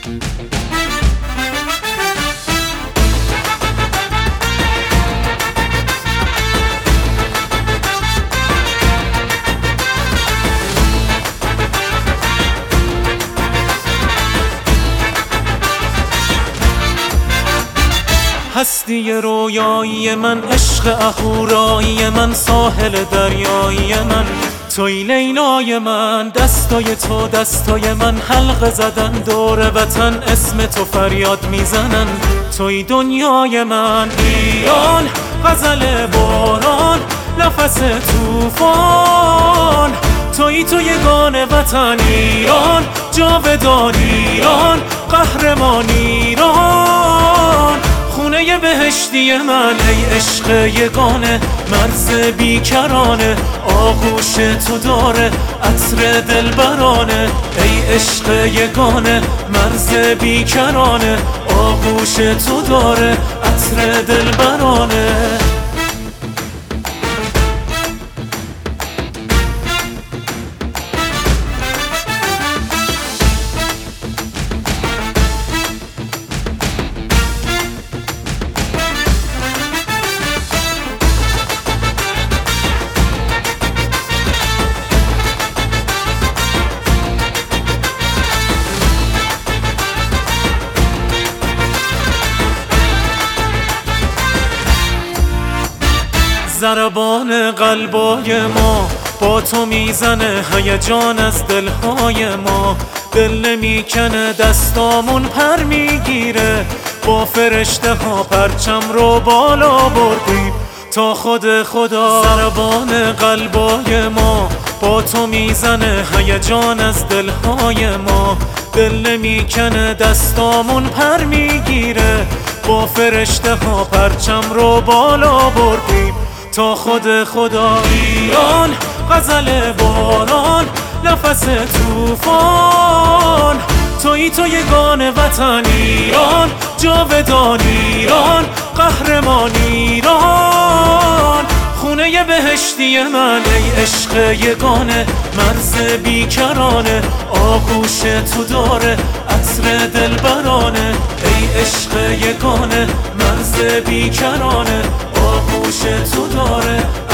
هستی رویایی من، عشق اهورایی من، ساحل دریایی من، توی لیلای من. دستای تو دستای من، حلقه زدن دور وطن، اسم تو فریاد میزنن. توی دنیای من ایران، غزل باران، نفس توفان. توی یگان وطن ایران، جاودان ایران، قهرمان ایران. خونه بهشتی من ای عشق یگانه، مرز بیکرانه، آغوش تو داره عطر دلبرانه. ای عشق یگانه، مرز بیکرانه، آغوش تو داره عطر دلبرانه. ضربان قلبای ما با تو میزنه، هیجان از دلهای ما. دل نمیکنه، دستامون پر میگیره، با فرشته ها پرچم رو بالا بردیم تا خود خدا. ضربان قلبای ما با تو میزنه، هیجان از دلهای ما. دل نمیکنه، دستامون پر میگیره، با فرشته ها پرچم رو بالا بردیم تا خود خدا. ایران، غزل باران، نفس توفان. توی یگان وطن ایران، جاودان ایران، قهرمان ایران. خونه بهشتی من ای عشق یگانه، مرز بیکرانه، آغوش تو داره عطر دلبرانه. ای عشق یگانه، مرز بیکرانه، آغوش تو داره